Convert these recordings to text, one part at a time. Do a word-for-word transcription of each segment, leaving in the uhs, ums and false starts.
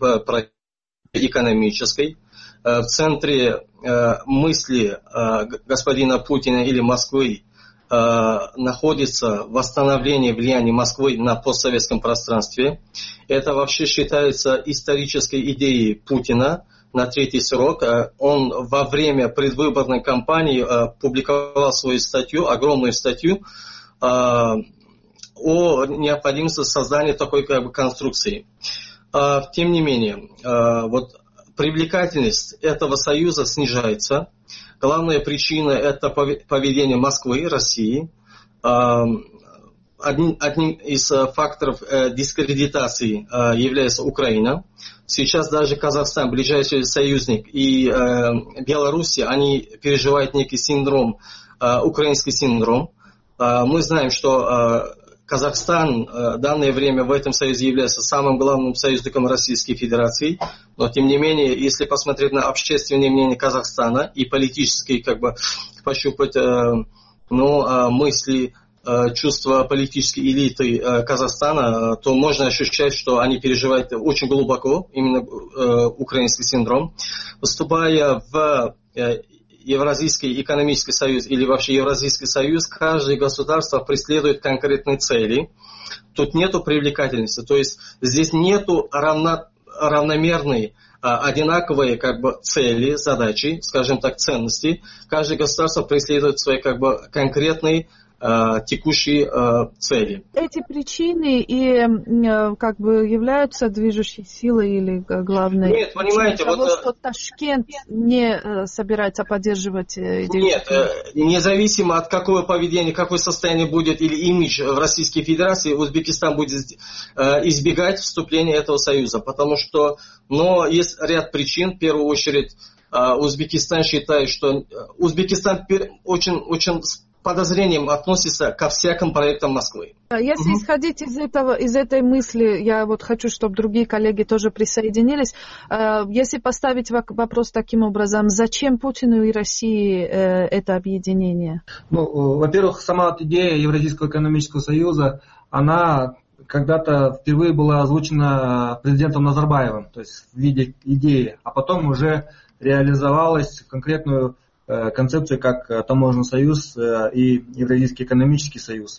экономической. В центре мысли господина Путина или Москвы находится восстановление влияния Москвы на постсоветском пространстве. Это вообще считается исторической идеей Путина на третий срок. Он во время предвыборной кампании публиковал свою статью, огромную статью, о необходимости создания такой как бы конструкции. Тем не менее, вот привлекательность этого союза снижается. Главная причина – это поведение Москвы и России. Одним, одним из факторов дискредитации является Украина. Сейчас даже Казахстан, ближайший союзник, и Беларусь, они переживают некий синдром, украинский синдром. Мы знаем, что Казахстан в данное время в этом союзе является самым главным союзником Российской Федерации, но тем не менее, если посмотреть на общественное мнение Казахстана и политические, как бы, пощупать ну, мысли, чувства политической элиты Казахстана, то можно ощущать, что они переживают очень глубоко именно украинский синдром. Вступая в Евразийский экономический союз или вообще Евразийский союз, каждое государство преследует конкретные цели. Тут нету привлекательности, то есть здесь нету равно, равномерной, одинаковые как бы цели, задачи, скажем так, ценности. Каждое государство преследует свои как бы конкретные текущие э, цели. Эти причины и э, как бы являются движущей силой или главной? Нет, понимаете, того, вот, что Ташкент не э, собирается поддерживать э, нет, э, независимо от какого поведения, какое состояние будет или имидж в Российской Федерации, Узбекистан будет э, избегать вступления этого союза, потому что, но есть ряд причин, в первую очередь, э, Узбекистан считает, что Узбекистан очень, очень подозрением относится ко всяким проектам Москвы. Если угу. исходить из этого, из этой мысли, я вот хочу, чтобы другие коллеги тоже присоединились. Если поставить вопрос таким образом, зачем Путину и России это объединение? Ну, во-первых, сама идея Евразийского экономического союза, она когда-то впервые была озвучена президентом Назарбаевым, то есть в виде идеи, а потом уже реализовалась в конкретную концепцию, как Таможенный союз и Евразийский экономический союз.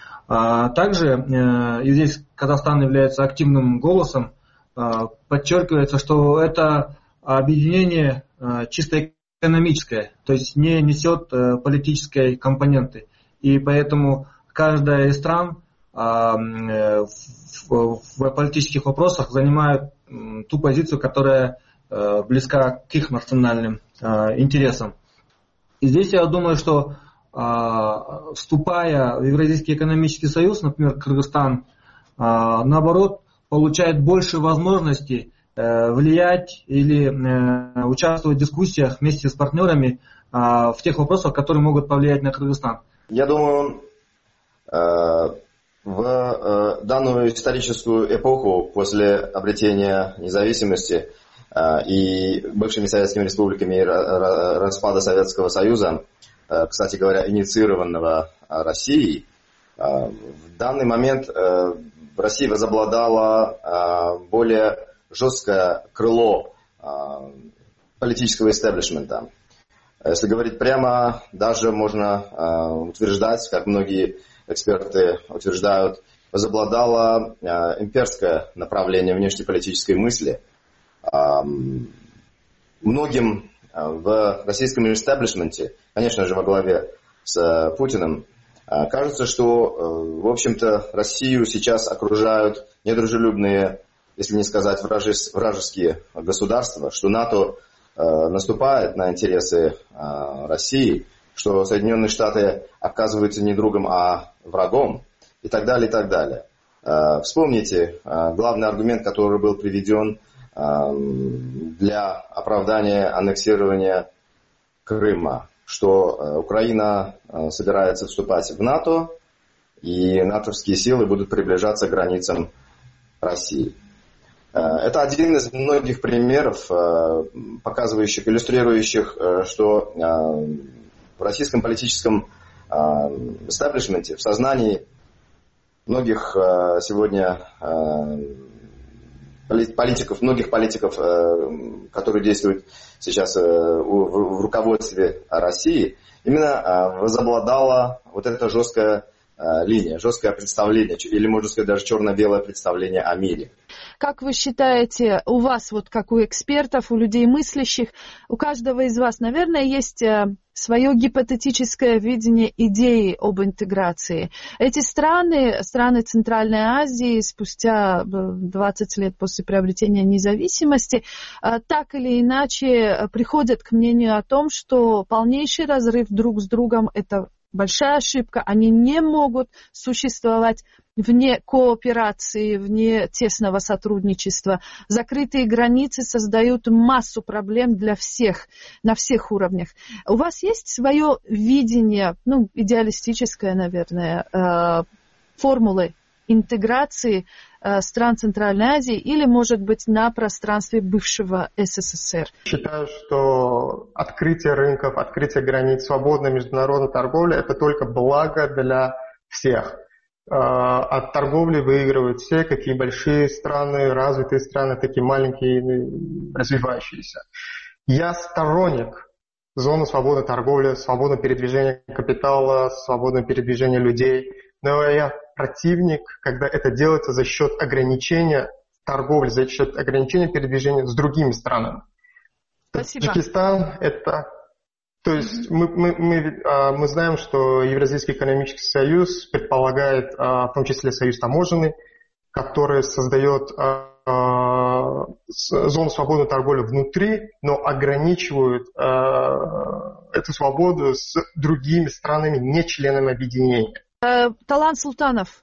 Также, и здесь Казахстан является активным голосом, подчеркивается, что это объединение чисто экономическое, то есть не несет политической компоненты. И поэтому каждая из стран в политических вопросах занимает ту позицию, которая близка к их национальным интересам. И здесь я думаю, что э, вступая в Евразийский экономический союз, например, Кыргызстан, э, наоборот, получает больше возможностей э, влиять или э, участвовать в дискуссиях вместе с партнерами э, в тех вопросах, которые могут повлиять на Кыргызстан. Я думаю, э, в э, данную историческую эпоху после обретения независимости и бывшими советскими республиками и распада Советского Союза, кстати говоря, инициированного Россией, в данный момент в России возобладало более жесткое крыло политического истеблишмента. Если говорить прямо, даже можно утверждать, как многие эксперты утверждают, возобладало имперское направление внешнеполитической мысли. Многим в российском истеблишменте, конечно же, во главе с Путиным, кажется, что, в общем-то, Россию сейчас окружают недружелюбные, если не сказать вражеские государства, что НАТО наступает на интересы России, что Соединенные Штаты оказываются не другом, а врагом, и так далее, и так далее. Вспомните главный аргумент, который был приведен для оправдания аннексирования Крыма, что Украина собирается вступать в НАТО, и натовские силы будут приближаться к границам России. Это один из многих примеров, показывающих, иллюстрирующих, что в российском политическом эстаблишменте, в сознании многих сегодня политиков, многих политиков, которые действуют сейчас в руководстве России, именно возобладала вот эта жесткая линия, жесткое представление, или, можно сказать, даже черно-белое представление о мире. Как вы считаете, у вас, вот как у экспертов, у людей мыслящих, у каждого из вас, наверное, есть свое гипотетическое видение идеи об интеграции. Эти страны, страны Центральной Азии, спустя двадцать лет после приобретения независимости, так или иначе приходят к мнению о том, что полнейший разрыв друг с другом – это большая ошибка. Они не могут существовать вне кооперации, вне тесного сотрудничества. Закрытые границы создают массу проблем для всех, на всех уровнях. У вас есть свое видение, ну, идеалистическое, наверное, э, формулы интеграции э, стран Центральной Азии или, может быть, на пространстве бывшего СССР? Считаю, что открытие рынков, открытие границ, свободная международная торговля – это только благо для всех. Э, от торговли выигрывают все, какие большие страны, развитые страны, такие маленькие, развивающиеся. Я сторонник зоны свободной торговли, свободного передвижения капитала, свободного передвижения людей, но я противник, когда это делается за счет ограничения торговли, за счет ограничения передвижения с другими странами. Спасибо. Таджикистан это... То есть мы, мы, мы, мы знаем, что Евразийский экономический союз предполагает, в том числе союз таможенный, который создает зону свободной торговли внутри, но ограничивает эту свободу с другими странами, не членами объединения. Талант Султанов,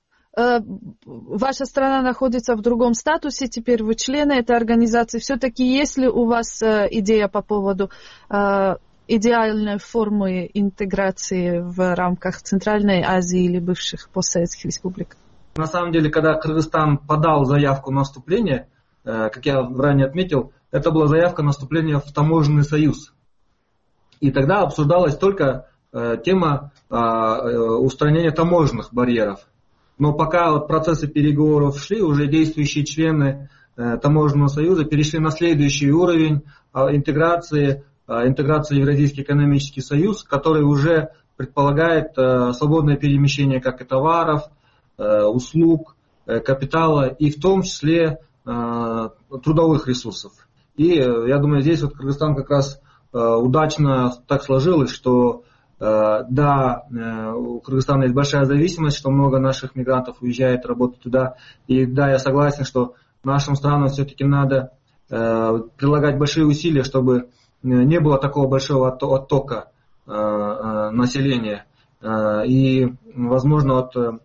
ваша страна находится в другом статусе, теперь вы члены этой организации. Все-таки есть ли у вас идея по поводу идеальной формы интеграции в рамках Центральной Азии или бывших постсоветских республик? На самом деле, когда Кыргызстан подал заявку на вступление, как я ранее отметил, это была заявка на вступление в таможенный союз. И тогда обсуждалась только тема устранения таможенных барьеров. Но пока вот процессы переговоров шли, уже действующие члены таможенного союза перешли на следующий уровень интеграции, интеграции в Евразийский экономический союз, который уже предполагает свободное перемещение как и товаров, услуг, капитала и в том числе трудовых ресурсов. И я думаю, здесь вот Кыргызстан как раз удачно так сложилось, что да, у Кыргызстана есть большая зависимость, что много наших мигрантов уезжает работать туда. И да, я согласен, что нашим странам все-таки надо прилагать большие усилия, чтобы не было такого большого оттока населения. И, возможно, вот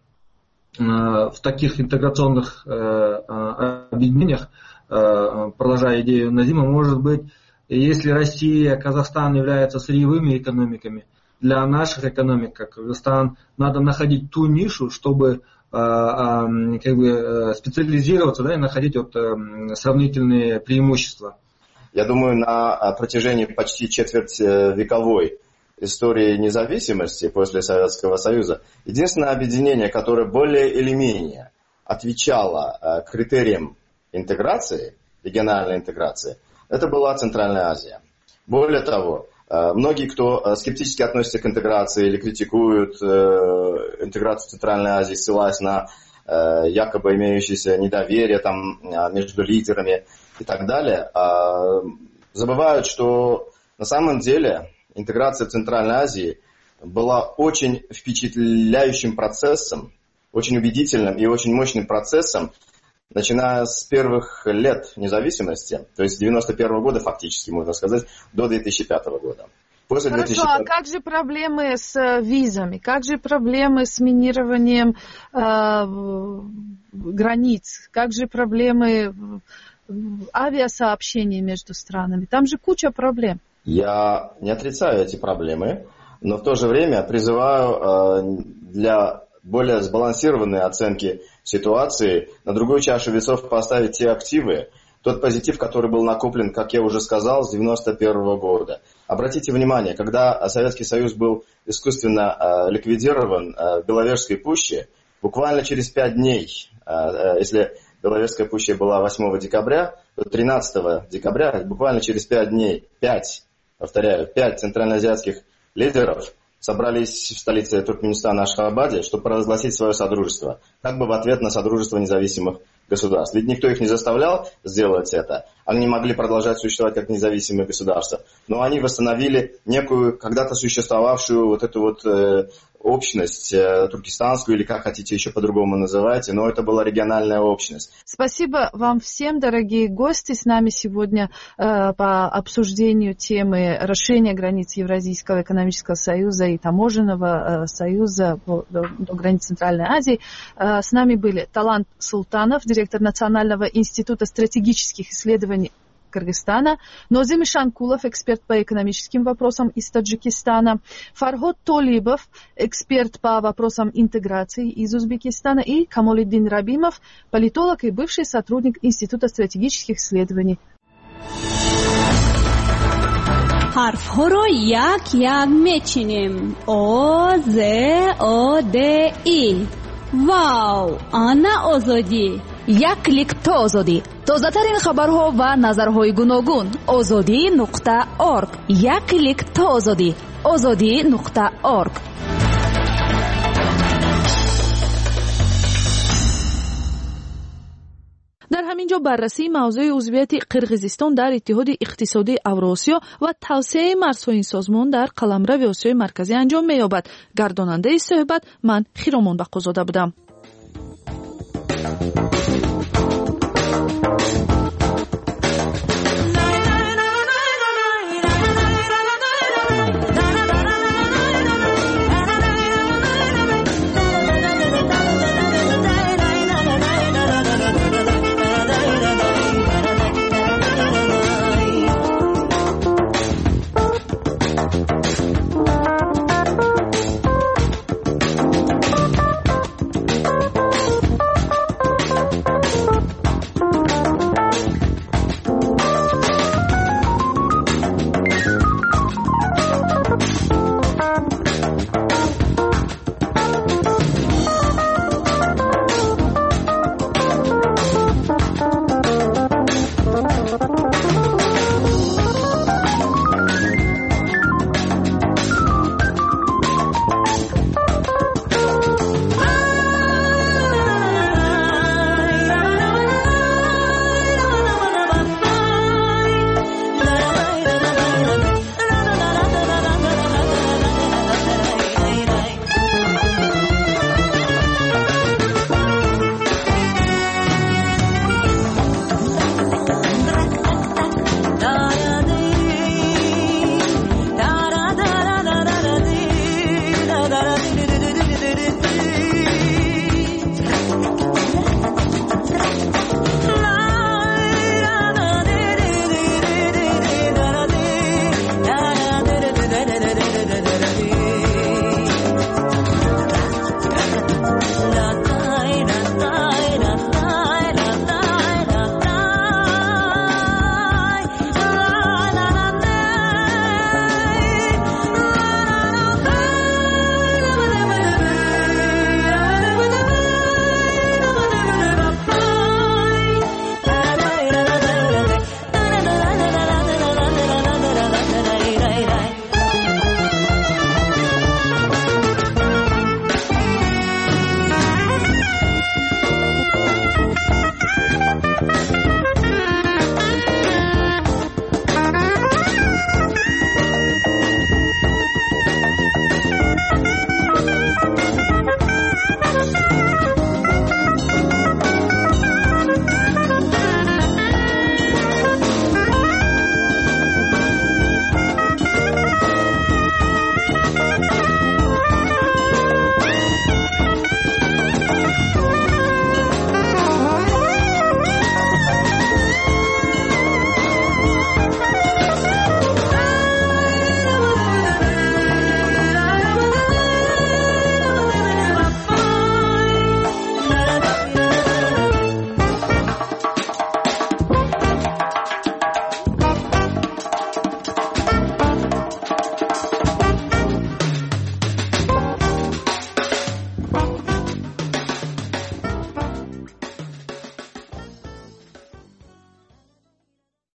в таких интеграционных объединениях, продолжая идею Назима, может быть, если Россия, Казахстан являются сырьевыми экономиками, для наших экономик, как Кыргызстан, надо находить ту нишу, чтобы как бы специализироваться, да, и находить вот сравнительные преимущества. Я думаю, на протяжении почти четвертьвековой истории независимости после Советского Союза единственное объединение, которое более или менее отвечало критериям интеграции, региональной интеграции, это была Центральная Азия. Более того, многие, кто скептически относится к интеграции или критикуют интеграцию Центральной Азии, ссылаясь на якобы имеющееся недоверие там, между лидерами и так далее, забывают, что на самом деле интеграция Центральной Азии была очень впечатляющим процессом, очень убедительным и очень мощным процессом, начиная с первых лет независимости, то есть с девяносто первого года фактически, можно сказать, до две тысячи пятого года. После Хорошо, две тысячи пятого... а как же проблемы с визами? Как же проблемы с минированием э, границ? Как же проблемы авиасообщения между странами? Там же куча проблем. Я не отрицаю эти проблемы, но в то же время призываю э, для более сбалансированной оценки ситуации на другую чашу весов поставить те активы, тот позитив, который был накоплен, как я уже сказал, с девяносто первого года. Обратите внимание, когда Советский Союз был искусственно э, ликвидирован э, в Беловежской пуще, буквально через пять дней, э, э, если Беловежская пуща была восьмого декабря, то тринадцатого декабря, буквально через пять дней, пять, повторяю, пять центральноазиатских лидеров собрались в столице Туркменистана Ашхабаде, чтобы провозгласить свое содружество, как бы в ответ на содружество независимых государств. Ведь никто их не заставлял сделать это. Они могли продолжать существовать как независимые государства. Но они восстановили некую когда-то существовавшую вот эту вот э, общность э, туркестанскую, или как хотите еще по-другому называйте, но это была региональная общность. Спасибо вам всем, дорогие гости. С нами сегодня э, по обсуждению темы расширения границ Евразийского экономического союза и таможенного э, союза до, до, до границ Центральной Азии. Э, с нами были Талант Султанов, директор Национального института стратегических исследований Кыргызстана, Нозим Шанкулов, эксперт по экономическим вопросам из Таджикистана, Фарход Толибов, эксперт по вопросам интеграции из Узбекистана, и Камолиддин Рабимов, политолог и бывший сотрудник Института стратегических исследований. حرف‌ها یک یک میچینیم. او ز او د ای. واو، آنا آزادی. یک کلیک تا آزادی. تازه‌ترین خبرها و نظرهای گوناگون. آزادی نقطه org. یک کلیک تا آزادی. آزادی نقطه org. در همینجا بررسی موضوع عضویت قرقیزستان در اتحاد اقتصادی اوراسیا و توسعه مرزهای این سازمان در قلمرو آسیای مرکزی انجام می‌یابد. گرداننده صحبت من خیرامان بقازاده بودم.